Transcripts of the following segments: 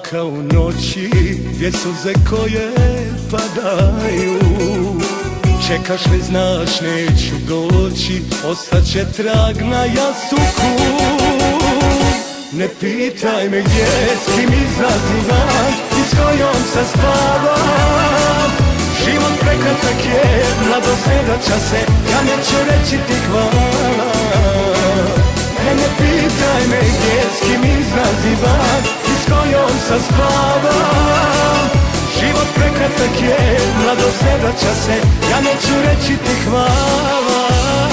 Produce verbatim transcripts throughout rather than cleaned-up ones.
oka u noći, gdje suze koje padaju. Čekaš li, znaš, neću doći, ostaće trag na jastuku. Ne pitaj me gdje, s kim izlazim van i s kojom sam spavam. Život prekratak je, mladost ne vraća se, ja neću reći ti hvala. E ne pitaj me gdje, s kim izlazim van i s kojom sam spavam. Život prekratak je, mladost ne vraća se, ja neću reći ti hvala.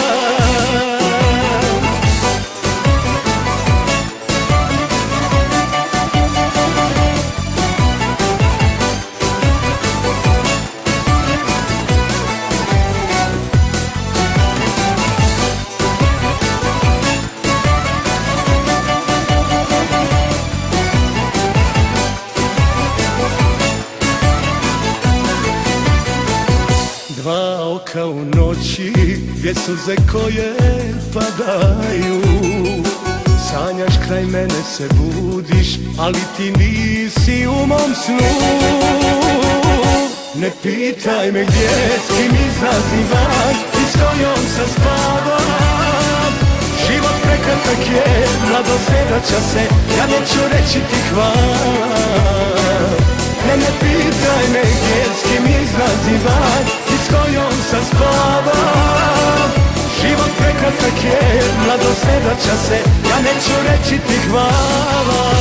Dva oka u noći, gdje suze koje padaju. Sanjaš kraj mene se budiš, ali ti nisi u mom snu. Ne pitaj me gdje, s kim izlazim van i s kojom sam spavam. Život prekratak je, mladost ne vraća se, ja neću reći ti hvala. Ne, ne pitaj me gdje, s kim izlazim van i s kojom sam spavam. Život prekratak je, mladost ne vraća se, ja neću reći ti hvala.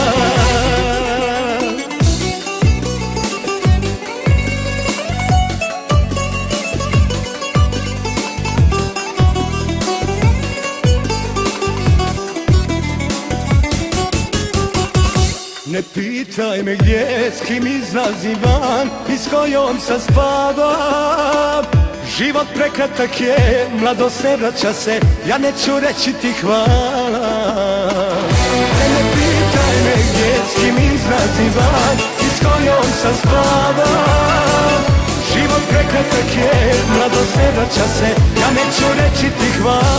Ne pitaj me gdje, s kim izlazim van i s kojom sam spavam. Život prekratak je, mladost ne vraća se, ja neću reći ti hvala. Ne, ne pitaj me gdje, s kim izlazim van i s kojom sam spavam. Život prekratak je, mladost ne vraća se, ja neću reći ti hvala.